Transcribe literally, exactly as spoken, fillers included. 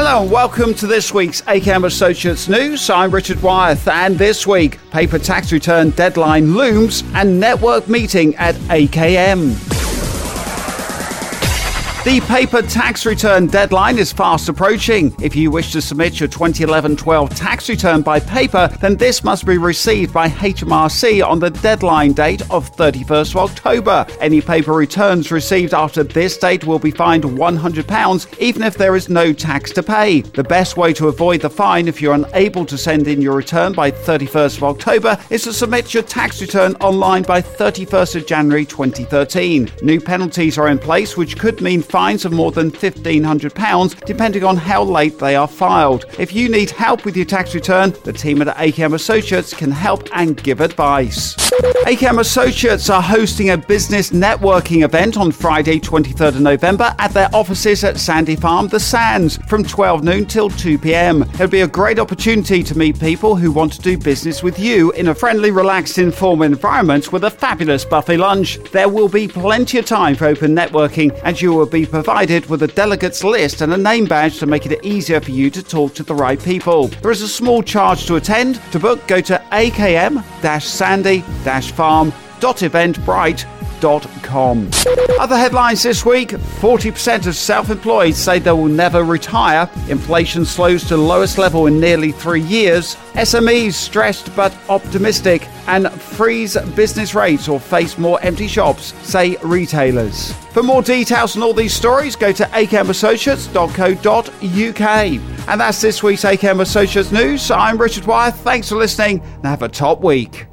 Hello and welcome to this week's A K M Associates News. I'm Richard Wyeth, and this week, paper tax return deadline looms and network meeting at A K M. The paper tax return deadline is fast approaching. If you wish to submit your twenty eleven twelve tax return by paper, then this must be received by H M R C on the deadline date of thirty-first of October. Any paper returns received after this date will be fined one hundred pounds, even if there is no tax to pay. The best way to avoid the fine if you're unable to send in your return by thirty-first of October is to submit your tax return online by thirty-first of January twenty thirteen. New penalties are in place, which could mean fines of more than fifteen hundred pounds, depending on how late they are filed. If you need help with your tax return, the team at A K M Associates can help and give advice. A K M Associates are hosting a business networking event on Friday, twenty-third of November at their offices at Sandy Farm, The Sands, from twelve noon till two p.m. It'll be a great opportunity to meet people who want to do business with you in a friendly, relaxed, informal environment with a fabulous buffet lunch. There will be plenty of time for open networking, and you will be provided with a delegates list and a name badge to make it easier for you to talk to the right people. There is a small charge to attend. To book, go to a k m dash sandy dash farm dot eventbrite dot com. Other headlines this week: forty percent of self-employed say they will never retire. Inflation slows to the lowest level in nearly three years. S M Es stressed but optimistic, and freeze business rates or face more empty shops, say retailers. For more details on all these stories, go to a k m associates dot co dot u k. And that's this week's A K M Associates News. I'm Richard Wyeth. Thanks for listening and have a top week.